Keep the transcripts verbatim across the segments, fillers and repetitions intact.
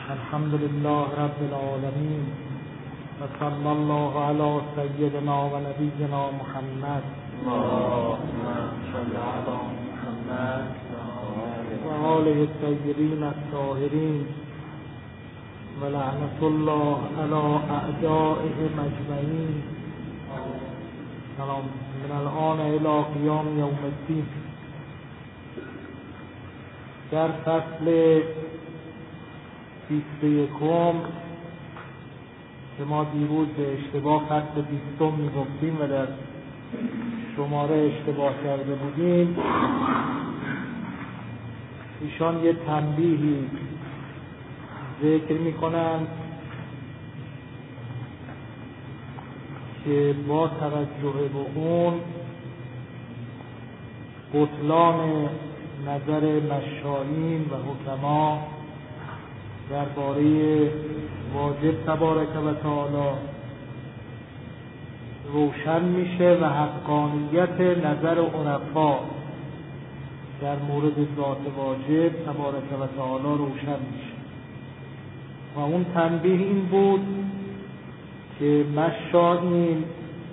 الحمد لله رب العالمين وصلى الله على سيدنا ونبينا محمد اللهم صل على محمد وآله الطيبين الطاهرين ولعنة الله على أعدائهم أجمعين. سلام من الآن إلى قیام یوم الدین. در فصل بیست و یکم که ما دیروز به اشتباه فصل بیستم میگفتیم و در شماره اشتباه کرده بودیم، ایشان یه تنبیهی ذکر میکنند که با توجه به اون بطلان نظر مشایین و حکما درباره واجب تبارک و تعالی روشن میشه و حقانیت نظر عرفا در مورد ذات واجب تبارک و تعالی روشن میشه. و اون تنبیه این بود که مشایین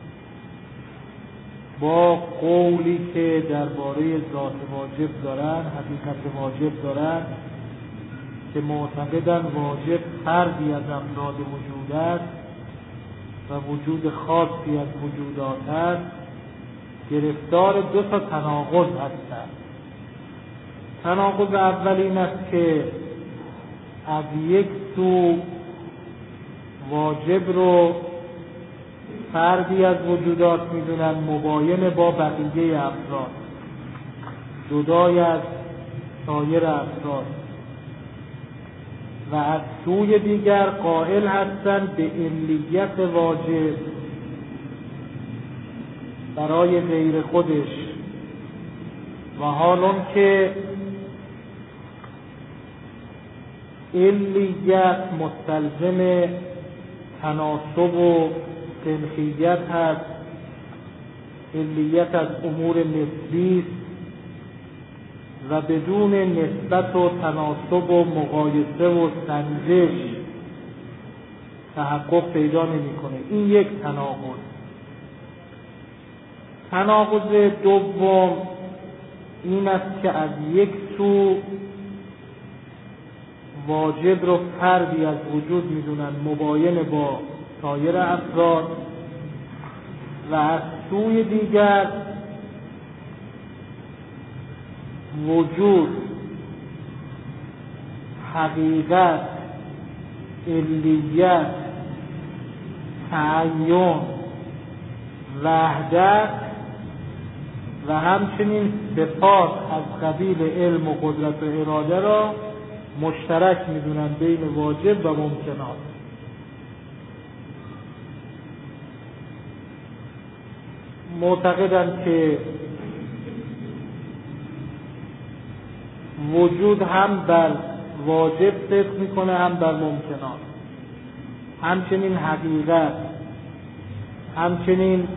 با قولی که درباره ذات واجب دارن، حقیقت واجب دارن، که معتقدن واجب فردی از افراد وجود است و وجود خاصی از وجودات است، گرفتار دو تا تناقض هستند. تناقض اول این است که از یک سو واجب رو فردی از وجودات میدونن مباین با بقیه افراد، جدای از سایر افراد، و از سوی دیگر قائل هستند به علیت واجب برای غیر خودش، و حال اون که علیت مستلزم تناسب و سنخیت هست. علیت از امور نسبی است و بدون نسبت و تناسب و مقایسه و سنجش تحقق پیدا نمی‌کنه. این یک تناقض. تناقض دوم این است که از یک سو واجب رو فردی از وجود می‌دونن مباین با سایر افراد، و از سوی دیگر وجود، حقیقت، علیت، تعین، وحدت و همچنین صفات از قبیل علم و قدرت و اراده را مشترک میدونن بین واجب و ممکنات. معتقدند که وجود هم بر واجب صدق میکنه هم بر ممکنات، همچنین حقیقت، همچنین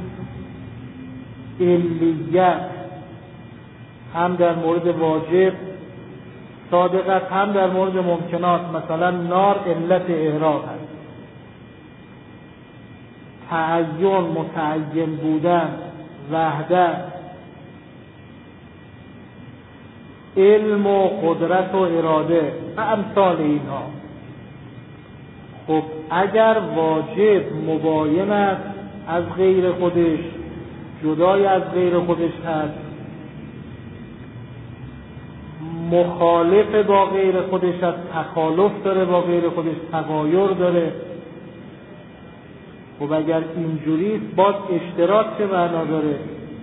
علیت هم در مورد واجب صادقت، هم در مورد ممکنات. مثلا نار علت احراق هست، تعین، متعین بودن، وحدت، علم و قدرت و اراده و امثال اینها. خب اگر واجب مباین است از غیر خودش، جدای از غیر خودش هست، مخالف با غیر خودش است، تخالف داره با غیر خودش، تغایر داره، خب اگر اینجوری باز اشتراک چه معنا داره؟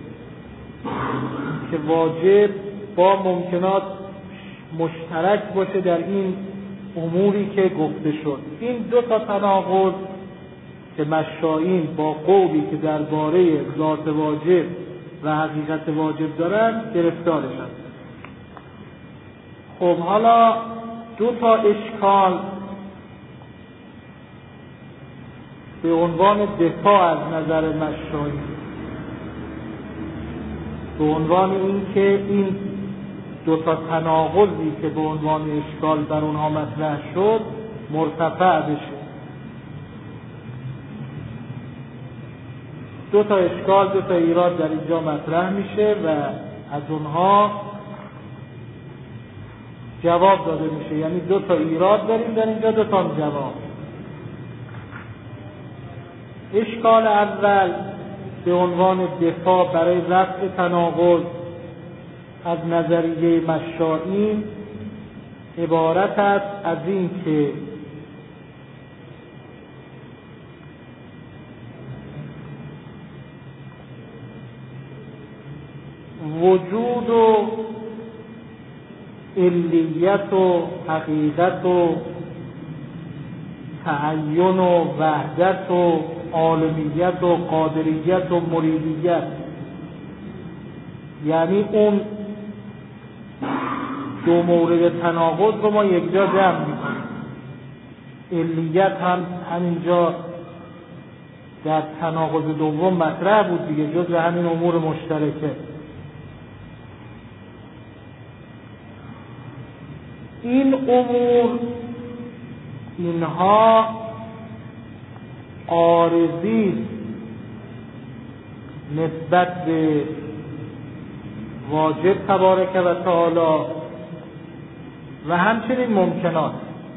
که واجب با ممکنات مشترک باشه در این اموری که گفته شد. این دو تا تناقض که مشایین با قولی که درباره ذات واجب و حقیقت واجب دارن گرفتارش هست. خب حالا دو تا اشکال به عنوان دفاع از نظر مشایین، به عنوان این که این دو تا تناقضی که به عنوان اشکال بر اونها مطرح شد مرتفع بشه. دو تا اشکال، دو تا ایراد در اینجا مطرح میشه و از اونها جواب داده میشه. یعنی دو تا ایراد داریم در اینجا، دو تا جواب. اشکال اول به عنوان دفاع برای رفع تناقض از نظریه مشائین عبارت است از این که وجود و علیت و حقیقت و تعین و وحدت و عالمیت و قادریت و مریدیت، یعنی اون دو مورد تناقض رو ما یک جا جمع میکنیم. علیت هم همینجا در تناقض دوم مطرح بود دیگه، جز همین امور مشترکه. این امور اینها عارضی نسبت به واجب تبارک و تعالی و همچنین ممکنات.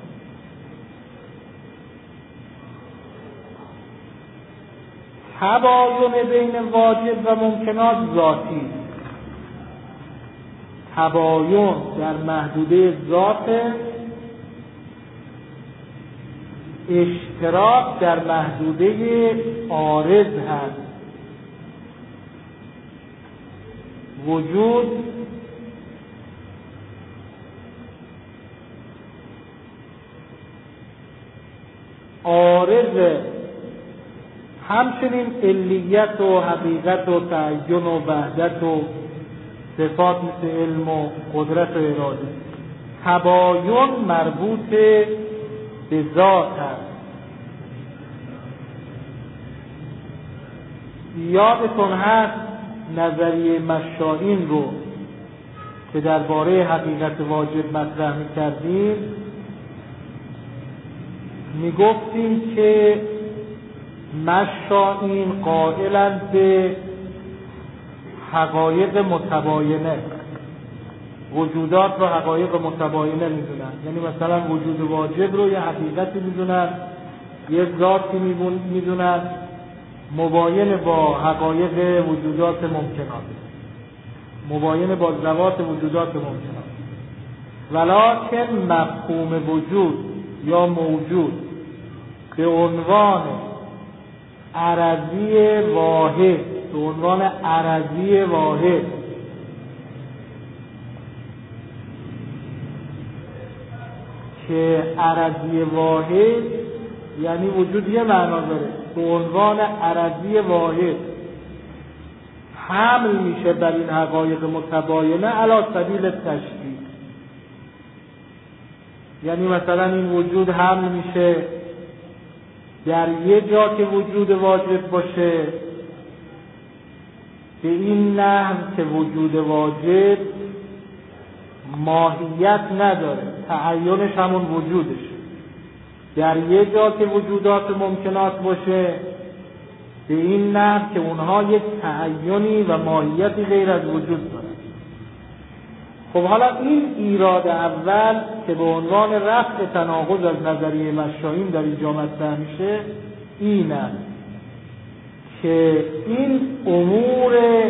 تباین بین واجب و ممکنات ذاتی، تباین در محدوده ذات، اشتراک در محدوده عارض هست. وجود عارض، همچنین علیت و حقیقت و تعین و وحدت و صفات مثل علم و قدرت و اراده. تباین مربوط به ذات هست. یادتون هست نظریه مشائین رو که درباره حقیقت واجب مطرح می‌کردیم، میگفتیم که مشائین قائلند به حقایق متباینه، وجودات رو حقایق متباینه میدونن. یعنی مثلا وجود واجب رو یه حقیقتی میدونن، یه ذاتی میدونن مباین با حقایق وجودات ممکنات، مباین با ذوات وجودات ممکنات. ولکن مفهوم وجود یا موجود به عنوان عرضی واحد، به عنوان عرضی واحد که عرضی واحد یعنی وجود یه معنا داره، به عنوان عرضی واحد حمل میشه بر این حقایق متباینه علی سبیل تشبیه. یعنی مثلا این وجود حمل میشه در یه جا که وجود واجب باشه به این نحو که وجود واجب ماهیت نداره، تعینش همون وجودش. در یه جا که وجودات ممکنات باشه به این نحو که اونها یک تعینی و ماهیتی غیر از وجود داره. خب حالا این ایراد اول که به عنوان رفع تناقض از نظریه مشائین در اینجا مطرح میشه اینه که این امور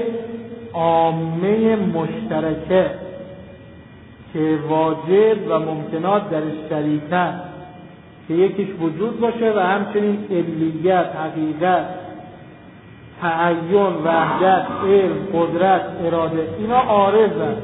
عامه مشترکه که واجب و ممکنات درش شریکن، که یکیش وجود باشه و همچنین علیت، حقیقت، تعین، وحدت، علم، قدرت، اراده، اینا عارضن.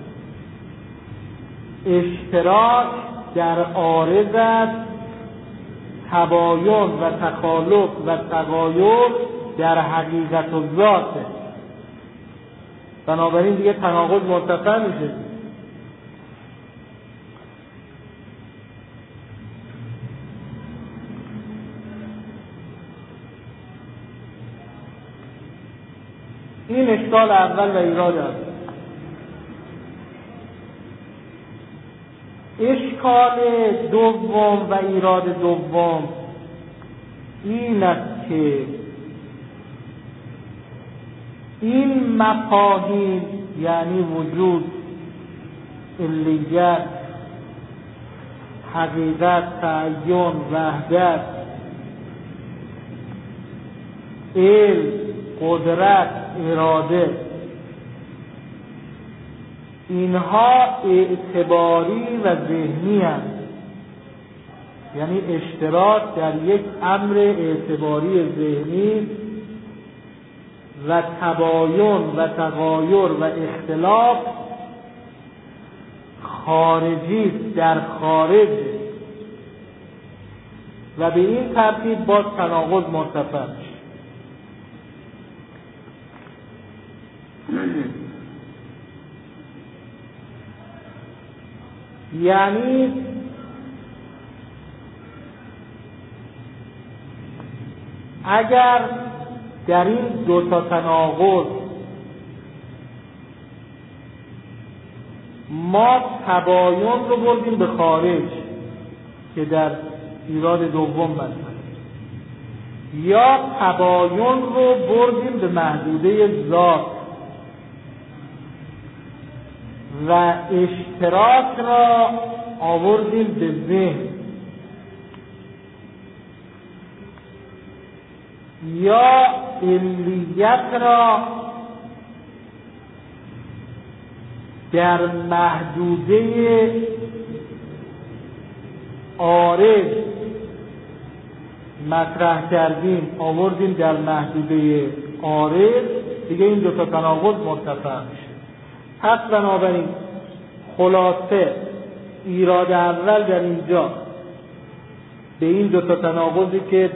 اشتراک در عارض است، تباین و تخالف و تغایر در حقیقت و ذاته. بنابراین دیگه تناقض مرتفع میشه. این اشکال اول و ایراد است. اشکال دوم و ایراد دوم این است که این مفاهیم یعنی وجود، علیت، حقیقت، تعین، وحدت، علم، قدرت، اراده، اینها اعتباری و ذهنی هستند، یعنی اشتراک در یک امر اعتباری ذهنی و تباین و تغایر و اختلاف خارجی در خارج و به این ترتیب باز تناقض مرتفع میشه. یعنی اگر در این دو تا تناقض ما تباین رو بردیم به خارج که در ایراد دوم مثلا، یا تباین رو بردیم به محدوده ذات و اشتراک را آوردیم به ذهن، یا علیت را در محدوده عارض مطرح کردیم آوردیم در محدوده عارض، دیگه این دو تا تناقض مرتفع میشه. پس بنابراین خلاصه ایراد اول در اینجا به این دو تا تناقضی که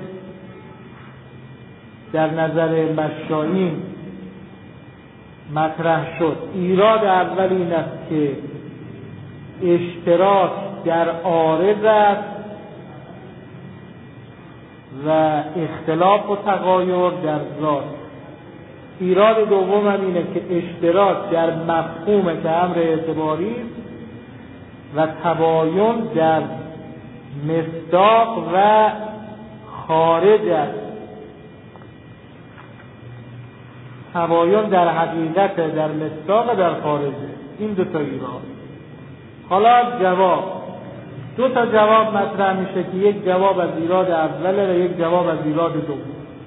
در نظر مشایخ مطرح شد، ایراد اول این است که اشتراک در عارض است و اختلاف و تغایر در ذات. ایراد دوم هم اینه که اشتراک در مفهوم که امر اعتباری و تباین در مصداق و خارج است. تباین در حقیقت، در مصداق، در خارجه. این دو تا ایراد. حالا جواب، دو تا جواب مطرح میشه که یک جواب از ایراد اوله و یک جواب از ایراد دوم.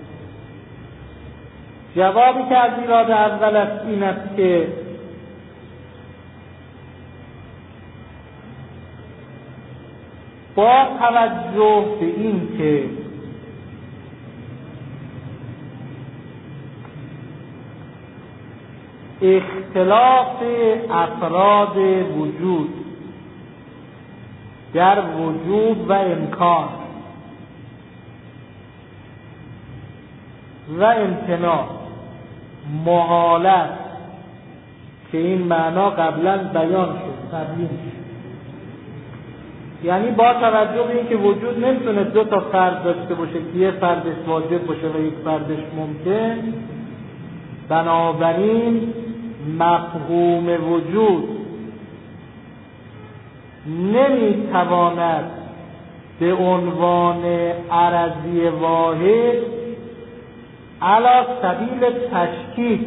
جوابی که از ایراد اول است این است که با توجه به این که اختلاف افراد وجود در وجود و امکان و امتناع محالت که این معنا قبلا بیان شد، تبیین شد، یعنی با توجه به این که وجود نمیتونه دو تا فرد داشته باشه که یه فردش واجب باشه و یک فردش ممکن، بنابراین مفهوم وجود نمیتواند به عنوان عرضی واحد علی سبیل تشکیک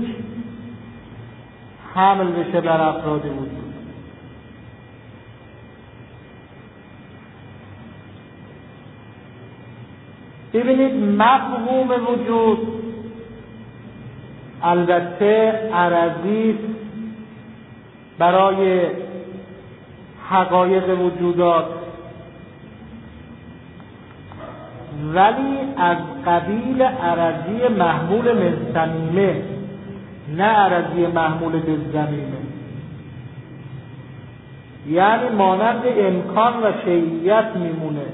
حمل بشه بر افراد وجود. ببینید مفهوم وجود البته عرضی برای حقایق وجودات، ولی از قبیل عرضی محمول من صمیمه، نه عرضی محمول به ضمیمه، یعنی مانند امکان و شیعیت میمونه،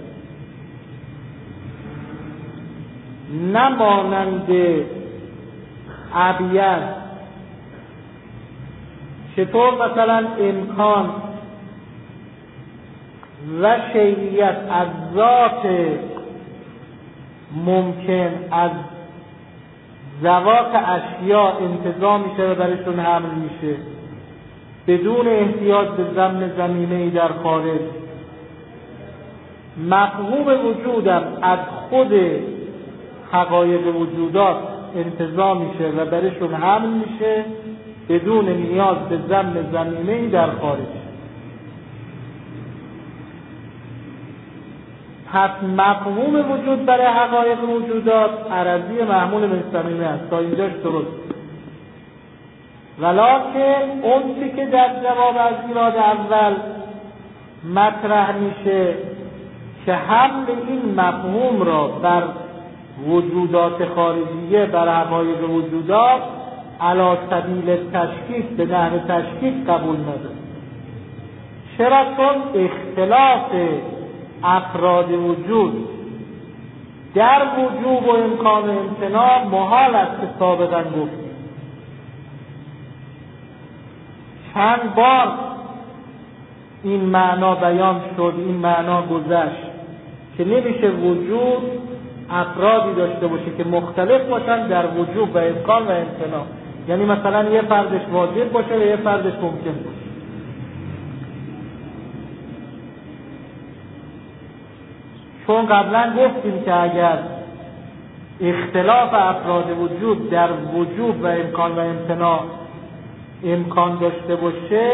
نه مانند عبیت. چطور مثلا امکان و شیعیت از ذات ممکن از ذوات اشیاء انتزاع میشه و برشون حمل میشه بدون احتیاج به ضمن ضمیمه‌ای در خارج، مفهوم وجودم از خود حقایق وجودات انتزاع میشه و برشون حمل میشه بدون نیاز به ضمن ضمیمه‌ای در خارج. پس مفهوم وجود برای حقایق موجودات عرضی محمول به ضمیمه است. تا اینجاش درست. ولکن اون چی که در جواب از ایراد اول مطرح میشه که حمل این مفهوم را بر وجودات خارجیه، بر حقایق وجودات علی سبیل تشکیک، به نحو تشکیک قبول نداره. چرا؟ چون اختلاف افراد وجود در وجوب و امکان و امتناع محال است که سابقا گفتیم. چند بار این معنا بیان شد، این معنا گذشت که نمیشه وجود افرادی داشته باشه که مختلف باشن در وجوب و امکان و امتناع. یعنی مثلا یه فردش واجب باشه و یه فردش ممکن باشه. چون قبلا گفتیم که اگر اختلاف افراد وجود در وجوب و امکان و امتناع امکان داشته باشه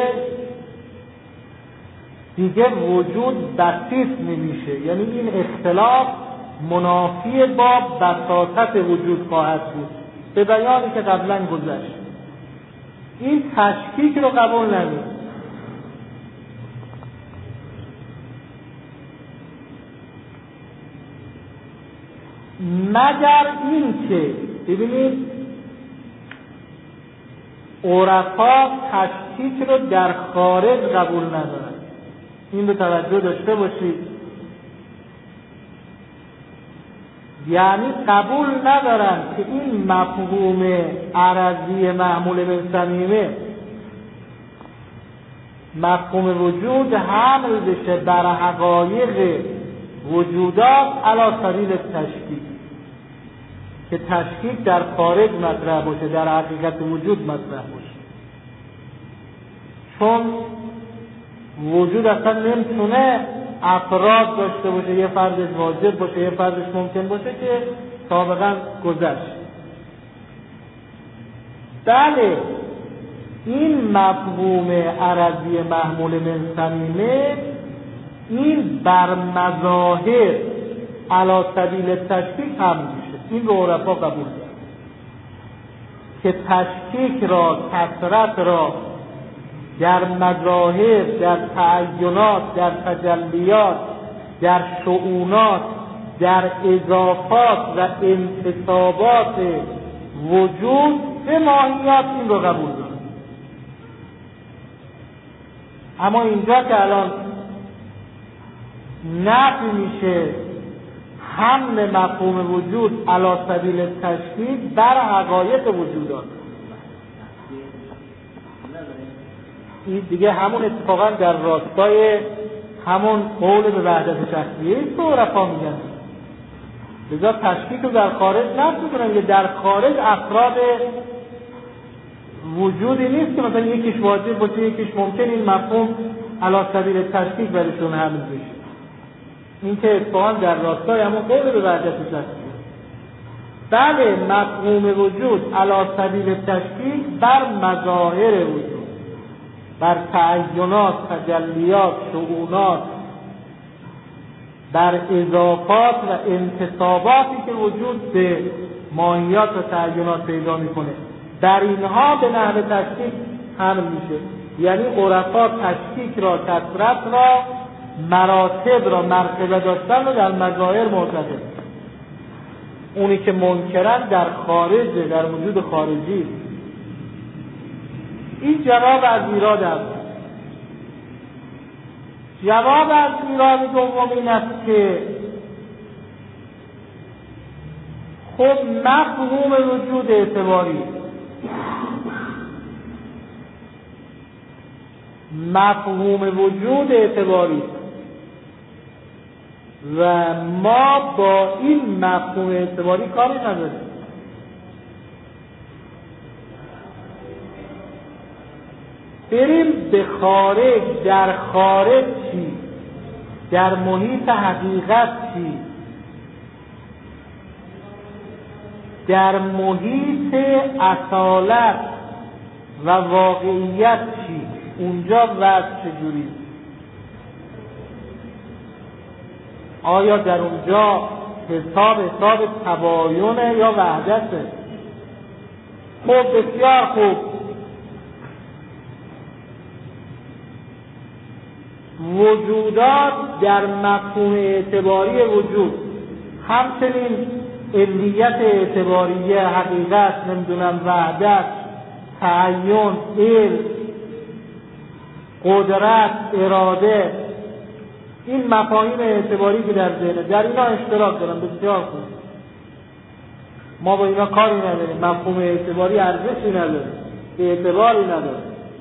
دیگه وجود بسیط نمیشه. یعنی این اختلاف منافی با بساطت وجود خواهد بود، به بیانی که قبلا گذشت. این تشکیک رو قبول نمید. مگر این که ببینید عرفا تشکیک رو در خارج قبول ندارن. این رو توجه داشته باشید. یعنی قبول ندارن که این مفهوم عرضی محمول به ضمیمه، مفهوم وجود، حمل بشه بر حقایق وجودات علی سبیل تشکیک، که تشکیک در خارج مطرح باشه، در حقیقت وجود مطرح باشه. چون وجود اصلا نمیتونه افراد داشته باشه، یه فردش واجب باشه یه فردش ممکن باشه که سابقا گذشت. بله این مفهوم عرضی محمول من ضمیمه این بر مظاهر علی سبیل تشکیک هم میشه. این رو عرفا قبول دارن که تشکیک را، کثرت را در مظاهر، در تعینات، در تجلیات، در شؤونات، در اضافات و انتصابات وجود به ماهیت این رو قبول دارن. اما اینجا که الان نفی میشه حمل مفهوم وجود علی سبیل تشکیک بر حقایق وجودات، این دیگه همون اتفاقا در راستای همون قول به وحدت شخصیه است که عرفا میگن. لذا تشکیک رو در خارج نفی میکنن که در خارج افراد وجودی نیست که مثلا یکیش واجب باشه یکیش ممکن، این مفهوم علی سبیل تشکیک برشون حمل بشه. این که اتفاقا در راستای همون قول به وحدت شخصیه. بله مفهوم وجود علی سبیل تشکیک بر مظاهر وجود، بر تعینات، تجلیات، شؤونات، بر اضافات و انتصاباتی که وجود به ماهیات و تعینات پیدا میکنه، در اینها به نحو تشکیک حمل میشه. یعنی عرفا تشکیک را، کثرت را، مراتب را، مرتبه داشتن رو در مظاهر معتقد. اونی که منکرن در خارج، در وجود خارجی. این جواب از ایراد است. جواب از ایراد دوم این است که خب مفهوم وجود اعتباری، مفهوم وجود اعتباری و ما با این مفهوم اعتباری کاری نداریم. بریم به خارج. در خارج چی؟ در محیط حقیقت چی؟ در محیط اصالت و واقعیت چی؟ اونجا وضع چجوری؟ آیا در اونجا حساب حساب تباینه یا وحدته؟ خب بسیار خوب. وجودات در مفهوم اعتباری وجود، همچنین علیت اعتباریه، حقیقت، نمیدونم وحدت، تعین، علم، قدرت، اراده، این مفاهیم اعتباری که در ذهنه، در اینا اشتراک دارن. بسیار خوب. ما با اینا کاری نداریم. مفهوم اعتباری ارزشی نداره، اعتباری نداره.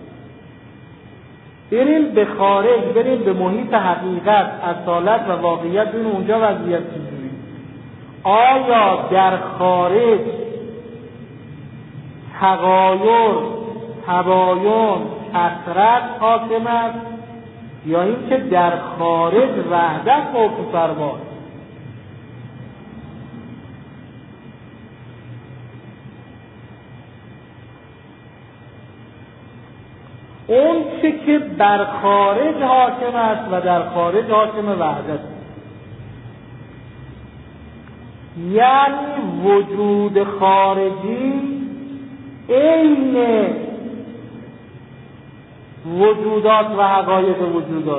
بریم به خارج، بریم به محیط حقیقت، اصالت و واقعیت، ببینیم اونجا وضعیت چجوری. آیا در خارج تغایر، تباین، کثرت حاکم است یا اینکه در خارج وحدت حکم فرماست؟ اون چه که بر خارج حاکم است و در خارج حاکم وحدت، یعنی وجود خارجی عین وجودات و حقایق وجودات.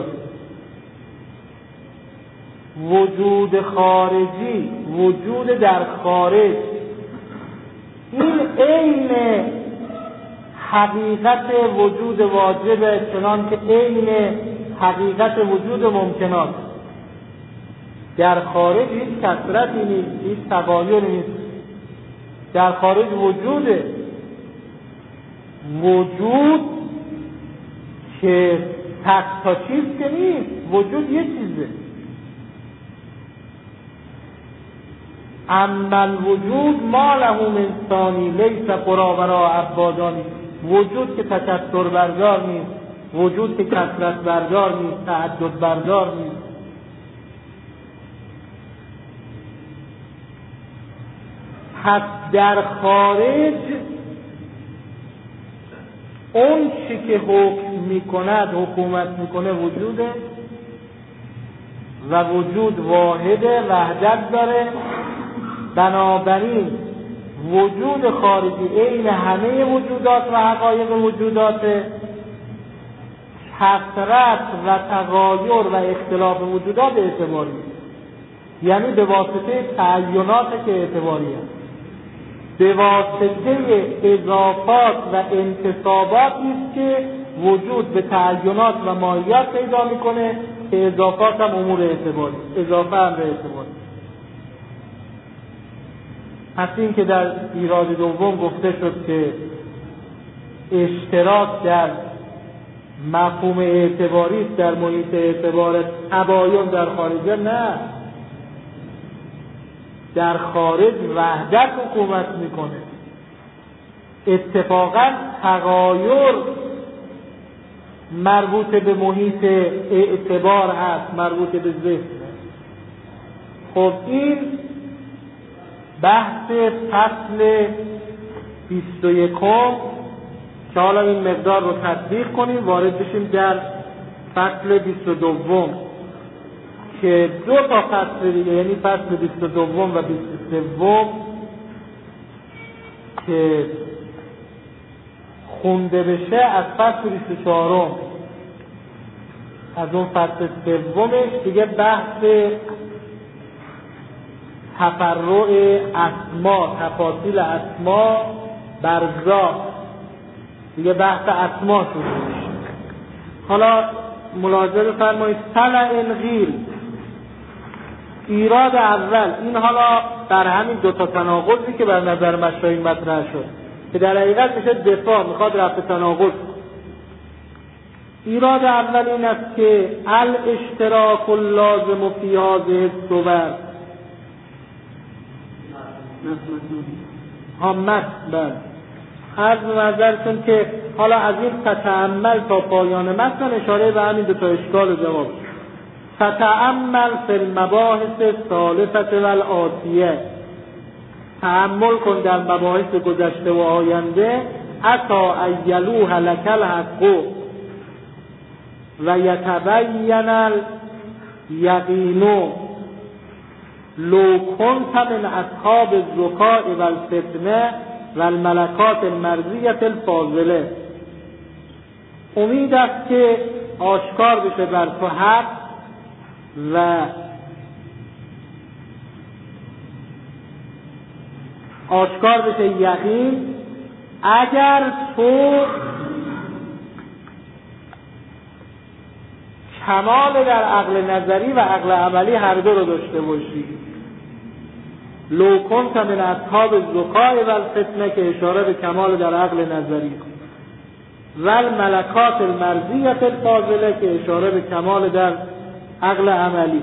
وجود خارجی، وجود در خارج، این عین حقیقت وجود واجب، چنان که عین حقیقت وجود ممکنات. در خارج هیچ کثرتی نیست، هیچ تغایری نیست. در خارج وجوده، وجود که تک تا چیز که نیست، وجود یه چیزه. اما الوجود ما له من ثانی لیس قرا ولا عبادانی. وجود که تکثر بردار نیست، وجود که کثرت بردار نیست، تعدد بردار نیست. پس در خارج اون چی که حکم میکند، حکومت میکنه وجوده و وجود واحده، وحدت داره. بنابراین وجود خارجی عین همه وجودات و حقایق وجوداته. کثرت و تغایر و اختلاف وجودات اعتباری، یعنی به واسطه تعینات که اعتباری است، به واسطه اضافات و انتصاباتی است که وجود به تعینات و ماهیت پیدا میکنه، که اضافات هم امور اعتباری، اضافه هم به اعتباری. پس این که در ایراد دوم گفته شد که اشتراک در مفهوم اعتباری است در محیط اعتبار، تباین در خارجه، نه، در خارج وحدت حکومت میکنه. اتفاقا تغایر مربوط به محیط اعتبار هست، مربوط به ذهن. خب این بحث فصل بیست و یکم که حالا این مقدار رو تطبیق کنیم، وارد بشیم در فصل بیست و دوم که دو تا فصل دیگه، یعنی فصل بیست و دوم و بیست و سوم که خونده بشه از فصل بیست و چهارم، از اون فصل سومش دیگه بحث تفرع اسما، تفاصیل اسما بر ذات، دیگه بحث اسما شروع میشه. حالا ملاحظه بفرمایید طلع الغیل، ایراد اول این حالا در همین دو تا تناقضی که بر نظر مشایخ مطرح شد که در حقیقت میشه دفاع، میخواد رفع تناقض. ایراد اول این است که الاشتراک اللازم فی هذه الصور، همت بله عرض نظرتون که حالا از این تتأمل تا پایان متن اشاره به همین دو تا اشکال و جواب. فتأمل فی المباحث الثالثه و الآتیه، تأمل کن در مباحث گذشته و آینده. اتا ایلوه لک الحق و یتبین الیقین لو کنت من اصحاب الذکاء و الفتنه و الملکات المرضیه الفاضله. امید است که آشکار بشه بر تو حق و آشکار بشه یقین اگر تو کمال در عقل نظری و عقل عملی هر دو رو داشته باشی. لو کنت من اصحاب الذکاء و الفتنه که اشاره به کمال در عقل نظری و الملکات المرضیه الفاضله که اشاره به کمال در عقل عملی.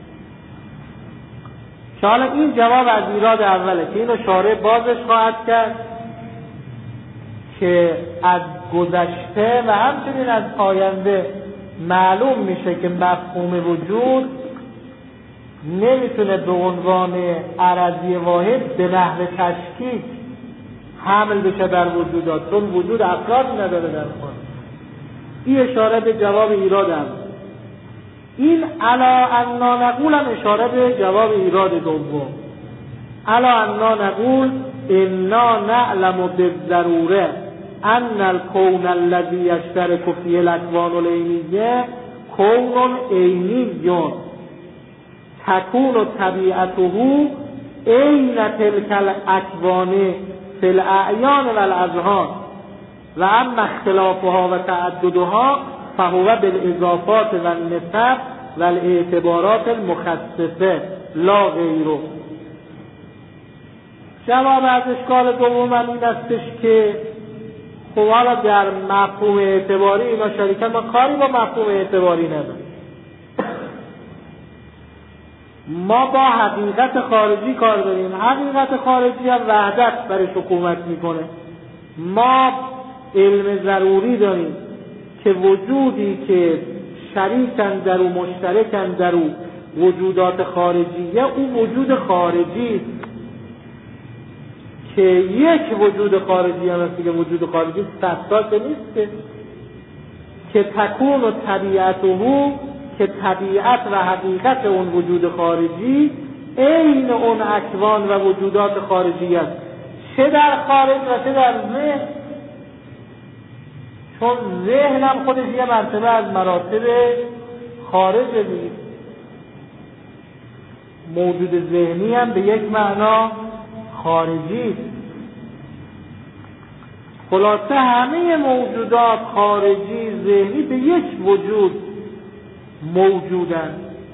که حالا این جواب از ایراد اوله که اینو شارع بازش خواهد کرد که از گذشته و همچنین از آینده معلوم میشه که مفهوم وجود نمیتونه به عنوان عرضی واحد به نحو تشکیک حمل بشه بر وجودات، چون وجود افرادی نداره در خود. این اشاره به جواب ایراد هم. این علا انا نقول هم اشاره به جواب ایراد دوم. علا انا نقول انا نعلم بالضروره ان الكون الذي يشترك فيه الاكوان العینیه کون عینی تكون طبیعته عین تلك الاكوان فی الاعیان و الاذهان و اما اختلافها و تعددها فهو بالاضافات و النسب و الاعتبارات المخصصه لا غیره. جواب از اشکال دوم این استش که خب حالا در مفهوم اعتباری اینا شریکن، ما کاری با مفهوم اعتباری نداریم. ما با حقیقت خارجی کار داریم. حقیقت خارجی هم وحدت برش حکومت میکنه. ما علم ضروری داریم که وجودی که شریکن در او، مشترکن در او وجودات خارجیه، او وجود خارجی که یک وجود خارجی هم هست که وجود خارجی سطح نیست که که تکون و طبیعته که طبیعت و حقیقت اون وجود خارجی عین اون اکوان و وجودات خارجی است، چه در خارج و چه در ذهن. چون ذهن هم خودش یه مرتبه از مراتب خارج دیگه. موجود ذهنی هم به یک معنا خارجی است. خلاصه همه موجودات خارجی ذهنی به یک وجود موجودن.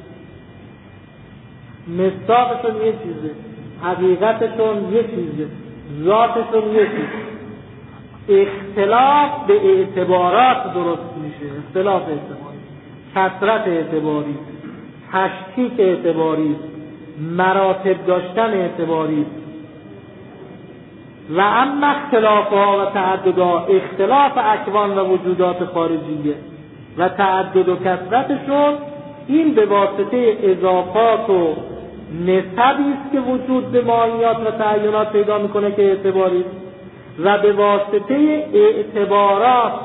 مصداقشون یه چیزه، حقیقتشون یه چیزه، ذاتشون یه چیزه. اختلاف به اعتبارات درست میشه. اختلاف اعتباری، کثرت اعتباری، تشکیک اعتباری، مراتب داشتن اعتباری. و اما اختلافها و تعددها، اختلاف اکوان و وجودات خارجیه و تعدد و کثرتشون، این به واسطه اضافات و نسبی است که وجود به ماهیات و تعینات پیدا میکنه که اعتباری، و به واسطه اعتبارات،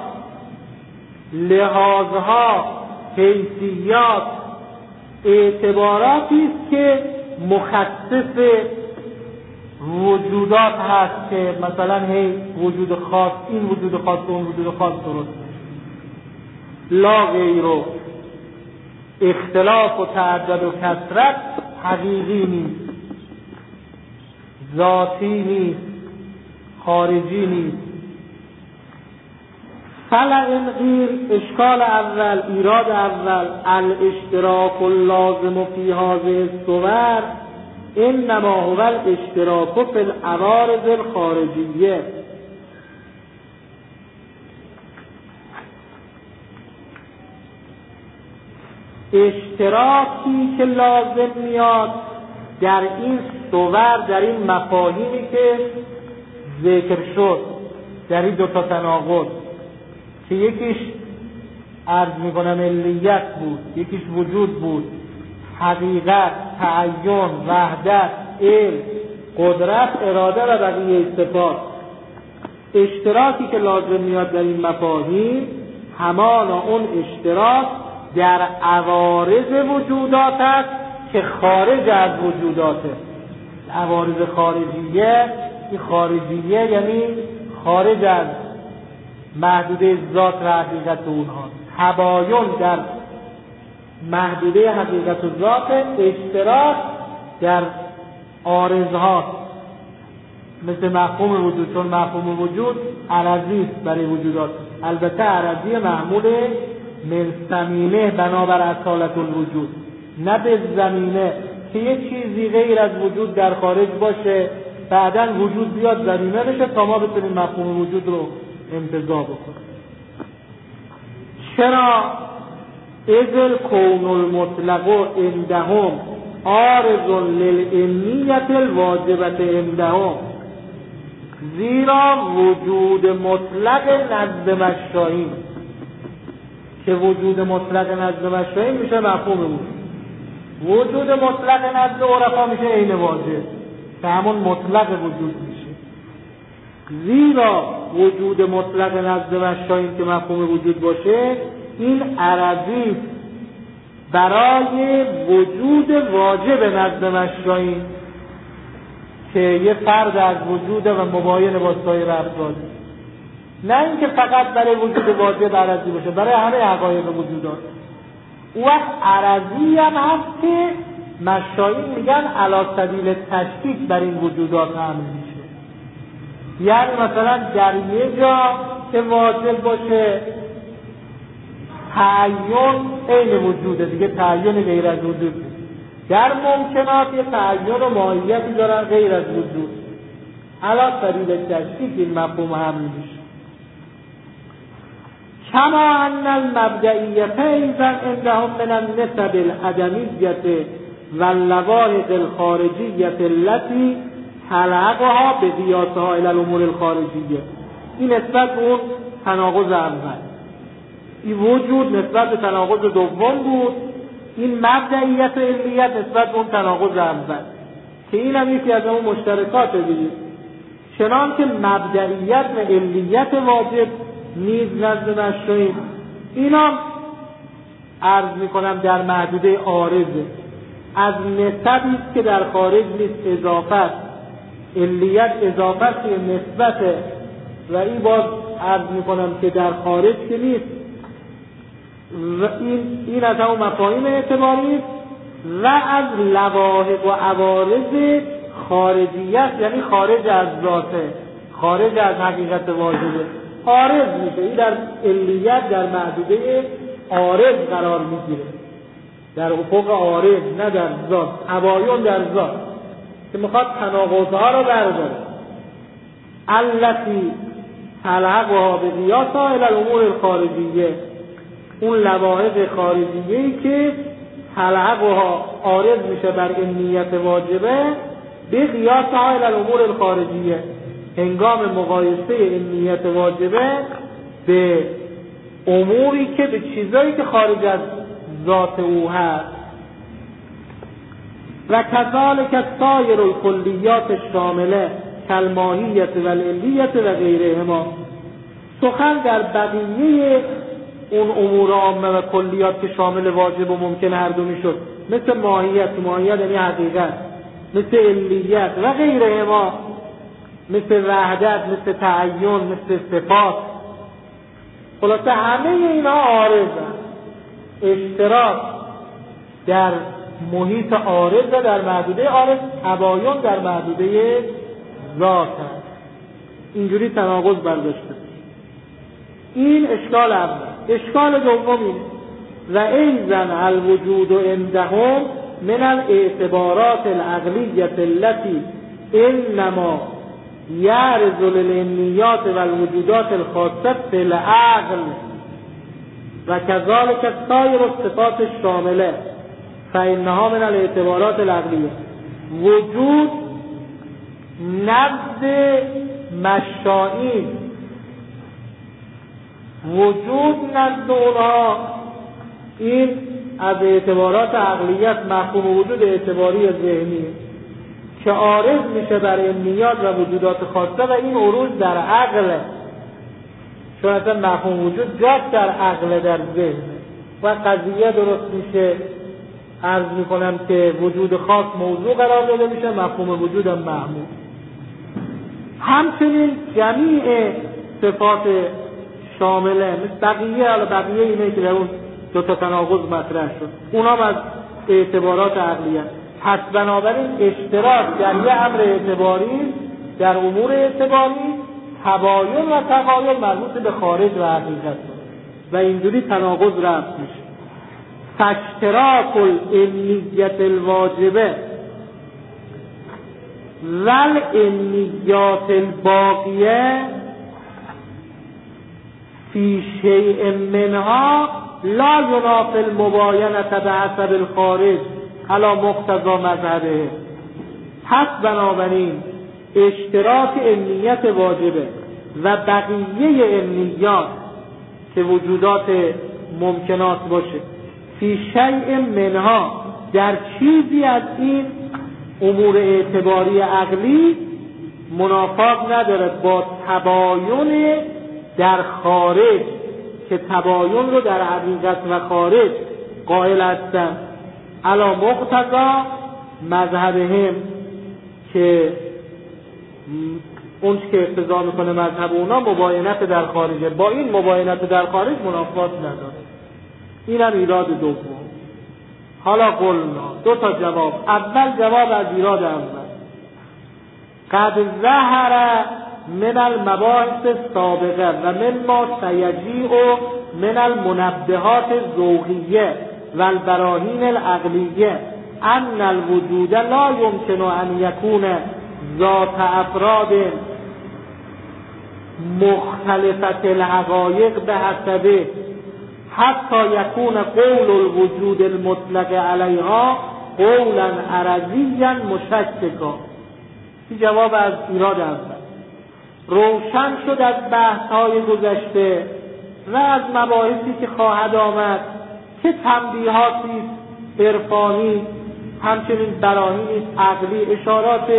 لحاظها، حیثیات، اعتباراتی است که مخصص وجودات هست که مثلا هی وجود خاص، این وجود خاص اون وجود خاص درست لا غیره. اختلاف و تعدد و کثرت حقیقی نیست، ذاتی نیست، خارجی نیست. فلئن قیل، اشکال اول، ایراد اول، الاشتراک اللازم فی هذه الصور انما هو الاشتراک فی العوارض الخارجیه. اشتراکی که لازم میاد در این صور، در این مفاهیمی که ذکر شد، در این دوتا تناقض که یکیش عرض میکنم علیت بود، یکیش وجود بود، حقیقت، تعین، وحدت، علم، قدرت، اراده و بقیه صفات. اشتراکی که لازم میاد در این مفاهیم همانا اون اشتراک در عوارض وجودات است که خارج از وجوداته. عوارض خارجیه، این خارجیه یعنی خارج از محدوده ذات و حقیقت اونها. تباین در محدوده حقیقت و ذات، اشتراک در عارضها مثل مفهوم وجود، چون مفهوم وجود عرضی است برای وجودات، البته عرضی محمول من ثمینه بنابر اصالت الوجود، نه به زمینه که یه چیزی غیر از وجود در خارج باشه بعداً وجود بیاد زمینه بشه تا ما بتونیم مفهوم وجود رو امتزاج بکنیم. چرا؟ اذ کون المطلق عندهم عارض للعلمیت الواجبت عندهم، زیرا وجود مطلق نزد مشایخ که وجود مطلق نزد مشایخ میشه مفهوم وجود، وجود مطلق نزد عرفا میشه عین واجب که همون مطلق وجود میشه. زیرا وجود مطلق نزد مشایخ که مفهوم وجود باشه این عرضی برای وجود واجب نزد مشایخ که یه فرد از وجود و مباین با سایر افراد، نه اینکه فقط برای وجود واجب عرضی باشه، برای همه حقایق وجودات. و عرضی هم هست که مشایخ میگن علی سبیل تشکیک بر این وجودات هم میشه. یعنی مثلا در یه جا که واجب باشه تعین عین وجوده دیگه، تعین غیر از وجود. در ممکنات یه تعین و ماهیتی دارن غیر از وجود، علی سبیل تشکیک این مفهوم هم میشه. کما ان المبدئیت ایضا عندهم من النسب العدمیت و اللواحق الخارجیت التي تلعقها به قیاسها الی الامور الخارجیه. این نسبت به اون تناقض اول، این وجود نسبت به تناقض دوم بود، این مبدئیت و علیت نسبت به اون تناقض اول که این هم یکی از اون مشترکات دیگه. چنان که مبدئیت و علیت واجب نیز نزد مشایخ اینا عرض میکنم در محدوده عارضه، از نسبی که در خارج نیست اضافت، علیت اضافت که نسبته و این باز عرض میکنم که در خارج که نیست و این, این از همون مفاهیم اعتباری است. و از لواحق و عوارض خارجیت یعنی خارج از ذاته، خارج از حقیقت واجبه، عارض میشه. این در علیت در محدوده عارض قرار میگیره، در افق عارض نه در ذات، تباین در ذات که میخواد تناقضها رو برداره. التی تلحقها به قیاسها الی الامور الخارجیه، اون لواحق خارجیه‌ای که تلحقها عارض میشه بر علیت واجبه به قیاسها الی الامور الخارجیه، هنگام مقایسه علیت واجبه به اموری که به چیزایی که خارج از ذات او هست. و کذالک سایر الکلیات الشامله کالماهیت و العلیت و غیرهما، سخن در بقیه اون امور عامه و کلیات که شامل واجب و ممکن هر دو میشد، مثل ماهیت، ماهیت یعنی حقیقت، مثل علیت و غیرهما، مثل وحدت، مثل تعین، مثل صفات، خلاصه همه اینا عارضن. اشتراک در محیط عارض و در محدوده عارض، تباین در محدوده ذات هست. اینجوری تناقض برداشته. این اشکال اول. اشکال دوم اینه و ایضا الوجود عندهم من الاعتبارات العقلیة التي انما یعرض للعلمیات و الوجودات الخاصة فی العقل و کذالک سایر الصفات الشامله فانها من الاعتبارات العقلیه. وجود نزد مشائین وجود نزد اونها این از اعتبارات عقلیت مفهوم وجود اعتباری ذهنی که عارض میشه بر علمیات و وجودات خاصه و این عروض در عقل، چون اصلا مفهوم وجود جاش در عقل در ذهن و قضیه درست میشه. عرض میکنم که وجود خاص موضوع قرار داده میشه، مفهوم وجود هم محمول. همچنین جمیع صفات شامله مثل بقیه، حالا بقیه اینه که در اون دو تا تناقض مطرح شد، اونام از اعتبارات عقلیه. پس بنابراین اشتراک در یه امر اعتباری در امور اعتباری، تباین و تغایر مربوط به خارج و حقیقت و اینجوری تناقض رفع میشه. فاشتراک العلمیت الواجبه والعلمیات الباقیه فی شیء منها لا ینافی المباینة بحسب الخارج علی مقتضی مذهبه. پس بنابراین اشتراک علمیت واجبه و بقیه علمیات که وجودات ممکنات باشه فی شیء منها در چیزی از این امور اعتباری عقلی منافات نداره با تباین در خارج که تباین رو در حقیقت و خارج قائل هستن علی مقتضی مذهبهم، که اون که اقتضا میکنه مذهب اونا مباینت در خارجه، با این مباینت در خارج منافات نداره. این هم ایراد دوم. حالا قلنا دو تا جواب. اول جواب از ایراد اول، قد ظهر من المباحث السابقه و من ما سیجیء من المنبهات الذوقیه و البراهین العقلیه ان الوجود لا يمكن ان يكون ذات افراد مختلفة الحقایق به حسبه حتی یکون قول الوجود المطلق علیها قولا عرضیا مشککا. این جواب از ایراد اول. روشن شد از بحث‌های گذشته و از مباحثی که خواهد آمد که تنبیهاتی عرفانی همچنین براهین عقلی، اشارات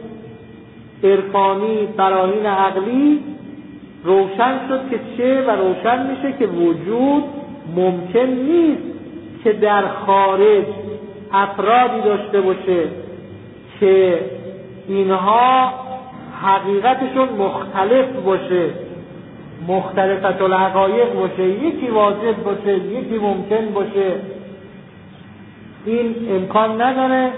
عرفانی براهین عقلی روشن شد که چه و روشن میشه که وجود ممکن نیست که در خارج افرادی داشته باشه که اینها حقیقتشون مختلف باشه، مختلفت الحقایق باشه، یکی واجب باشه یکی ممکن باشه. این امکان نداره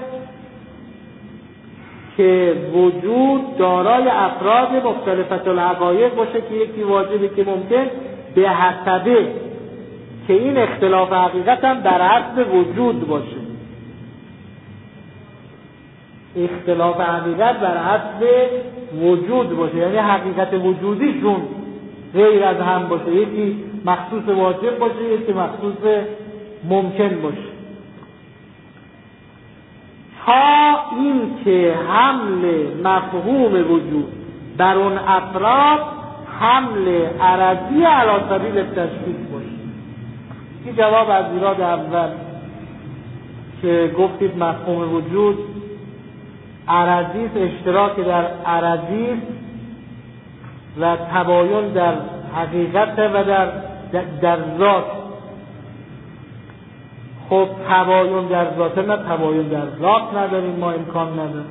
که وجود دارای افراد مختلفت الحقایق باشه که یکی واجبه که ممکن، به حسبه که این اختلاف حقیقت هم در حسب وجود باشه. اختلاف حقیقت بر حسب وجود باشه، یعنی حقیقت وجودیشون غیر از هم باشه، یکی مخصوص واجب باشه یکی مخصوص ممکن باشه. تا این که حمل مفهوم وجود بر اون افراد حمل عرضی علی سبیل تشبیه باشه. این جواب از ایراد اول که گفتید مفهوم وجود عرضی است، اشتراک در عرضی و تباین در حقیقت و در در ذات. خب تباین در ذات نه تباین در ذات نداریم، ما امکان نداریم.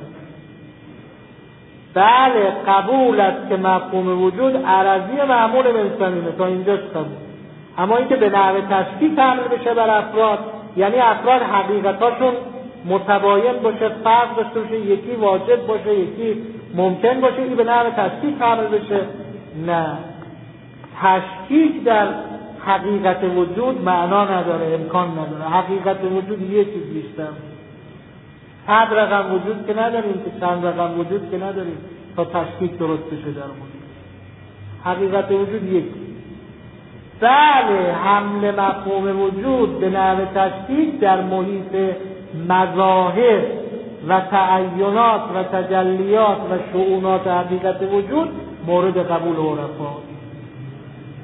بله قبول است که مفهوم وجود عرضی معمول انسانیه، تا اینجاش قبول. اما اینکه به نحو تشبیه تعمل بشه بر افراد، یعنی افراد حقیقتاشون متباین باشه، فرق داشته باشه، یکی واجب باشه یکی ممکن باشه، این به نحو تشبیه تعمل بشه، نه. تشکیک در حقیقت وجود معنا نداره، امکان نداره. حقیقت وجود یه چیز بیشتر، صد رقم وجود که نداریم که چند رقم وجود که نداریم تا تشکیک درست بشه در وجود. حقیقت وجود یکی. بله حمل مفهوم وجود به نحو تشکیک در محیط مظاهر و تعینات و تجلیات و شؤونات حقیقت وجود مورد قبول عرفا.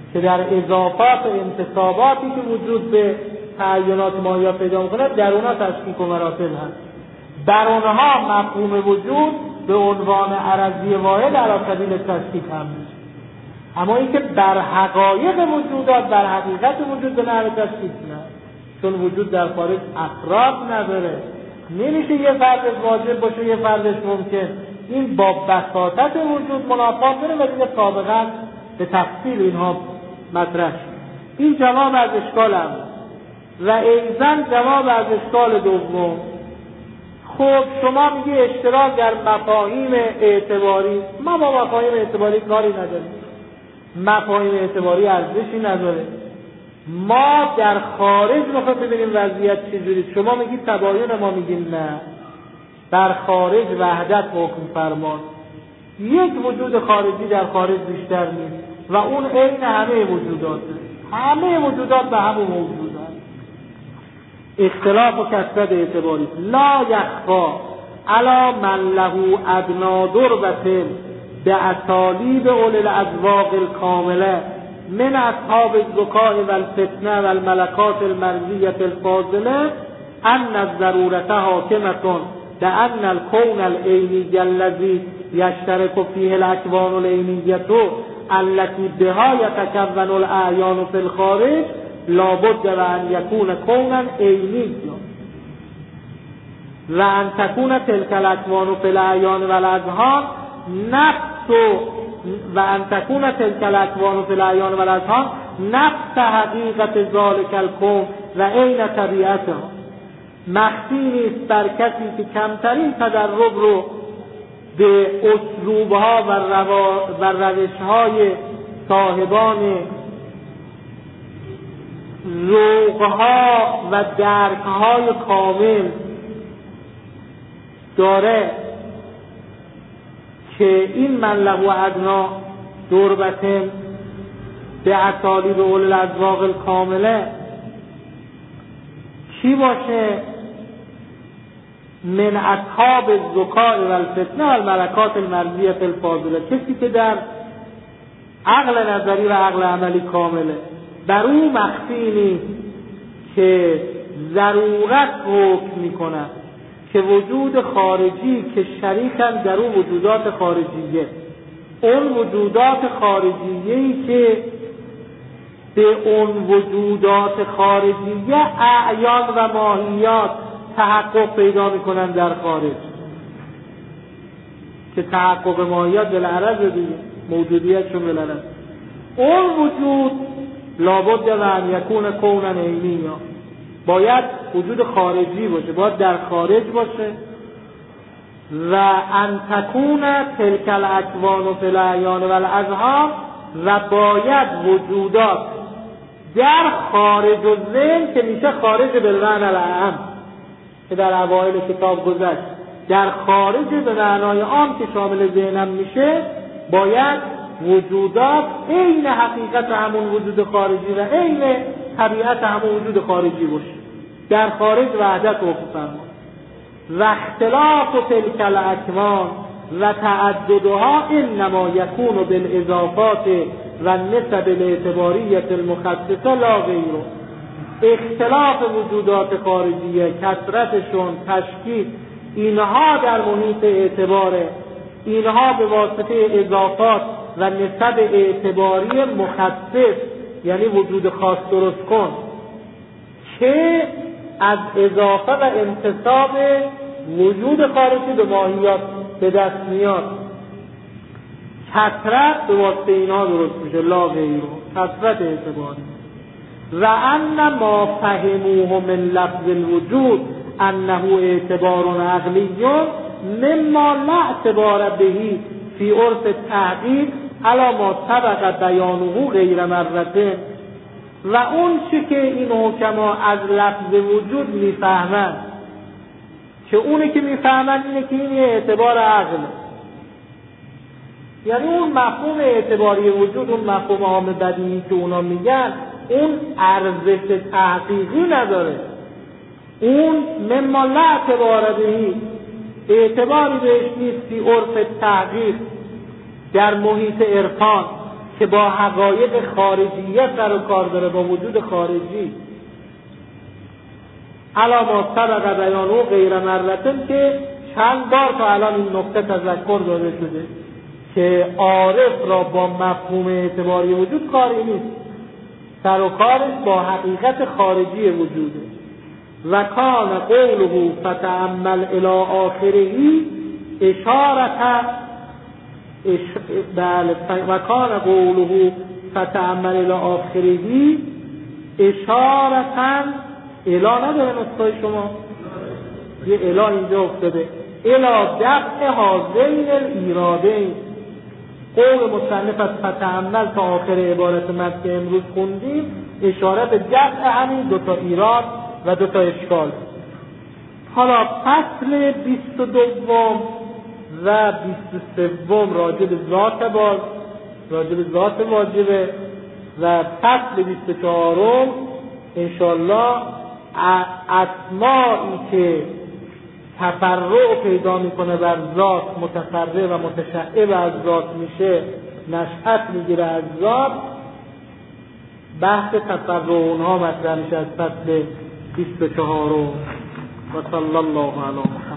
که در اضافات و انتصاباتی که وجود به تعینات ماهیات پیدا میکنه در اونها تشکیک و مراتب هست. در اونها مفهوم وجود به عنوان عرضی واحد علی سبیل تشکیک هم میشه، اما اینکه بر حقایق موجودات، بر حقیقت وجود به نحو تشکیک نه، چون وجود در خارج افراد نداره، نمیشه یه فردش واجب باشه یه فردش ممکن. این با بساطت وجود منافات داره و دیگه سابقا به تفصیل اینها مطرح شد. این جواب از اشکال هم و ایضاً جواب از اشکال دوم. خب شما میگی اشتراک در مفاهیم اعتباری، ما با مفاهیم اعتباری کاری نداریم، مفاهیم اعتباری ارزشی نداره، ما در خارج میخوایم ببینیم وضعیت چجوری. شما میگید تباین، ما میگیم نه، در خارج وحدت حکم فرمان، یک وجود خارجی در خارج بیشتر نیست و اون عین همه وجوداته، همه وجودات به همون موجودن. اختلاف و کثرت اعتباری لا یخفا علی من له ادنا ضربة به اسالیب اول الاذواق الکامله من اصحاب الذکاء والفتنه والملکات المرضیه الفاضله ان الضرورة حاکمة بأن الكون العینی الذی یشترک فیه الاکوان العینیة التي بها یتکون الاعیان فی الخارج لابد و ان یکون کونا عینی و ان تکون تلک الاکوان فی الاعیان و الاذهان نفس و ان تکون تلک الاکوان فی الاعیان و الاذهان نفس حقیقت ذلک الکون و عین طبیعته. مخفی نیست بر کسی که کمترین تدرب رو به اسلوبها و, روا... و روشهای صاحبان ذوقها و درکهای کامل داره که این من له ادنا ضربة به اسالیب اول الاذواق الکامله چی باشه؟ من اصحاب الذکاء والفتنه والملکات المرضیه الفاضله، کسی که در عقل نظری و عقل عملی کامله. در او مخفی نیست که ضرورت حکم می‌کند که وجود خارجی که شریکن در او وجودات خارجیه، اون وجودات خارجیه‌ای که به اون وجودات خارجیه اعیان و ماهیات تحقق پیدا میکنن در خارج، که تحقق ماهیات بالعرض دیگه، موجودیتشون بالعرض. اون وجود لابد و ان یکون کونا عینی، باید وجود خارجی باشه، باید در خارج باشه. و ان تکون تلک الاکوان فی الاعیان و الاذهان، و باید وجودات در خارج و ذهن که میشه خارج بالمعنی الاعم که در اوایل کتاب گذشت، در خارج به معنای عام که شامل ذهنم میشه، باید وجودات عین حقیقت همون وجود خارجی و عین طبیعت همون وجود خارجی باشه، در خارج وحدت حکم فرمان. و اختلاف تلک الاکوان و تعددها انما یکون بالاضافات و نسب الاعتباریه المخصصه لا غیره. اختلاف وجودات خارجیه، کثرتشون، تشکیل، اینها در محیط اعتباره، اینها به واسطه اضافات و نسب اعتباری مخصص، یعنی وجود خاص درست کن، که از اضافه و انتصاب وجود خارجی به ماهیات به دست میاد. کثرت به واسطه اینها درست میشه، لا غیره، کثرت اعتباری. و ان ما فهموه من لفظ الوجود انه اعتبار عقلی مما لا اعتبار بهی فی عرف تحقیق علی ما سبق بیانه غیر مرتين. و اون چی که این حکما از لفظ وجود میفهمن، که اونی که میفهمن اینه که این اعتبار عقله، یعنی اون مفهوم اعتباری وجود، اون مفهوم عام بدیهی که اونا میگن، اون ارزش تحقیقی نداره، اون مما لا اعتبار بهی، اعتباری بهش نیست فی عرف تحقیق، در محیط عرفان، که با حقایق خارجیه سر و کار داره، با وجود خارجی. علاما سبق بیانو غیر مرتن که چند بار تا الان این نکته تذکر داده شده که عارف را با مفهوم اعتباری وجود کاری نیست، سر و کارش با حقیقت خارجی وجوده. و کان قوله فتأمل الی آخره اشارت اش... بله و کان قوله فتأمل الی آخره اشارتا الا نداره نسخه شما؟ یه الا اینجا افتاده، الا دفع حاضرین الایرادین. قول مصنف از فتأمل تا آخر عبارت مد که امروز خوندیم اشاره به دفع همین دوتا ایراد و دوتا اشکال. حالا فصل بیست و دوم و بیست و سوم راجع به ذات باز راجع به ذات واجبه و فصل بیست و چهارم انشالله اسمایی که تفرع پیدا میکنه بر ذات، متفرع و متشعب از ذات میشه، نشأت میگیره از ذات، بحث تفرع اونها مطرح میشه از فصل بیست و چهارم. و صلی الله علیه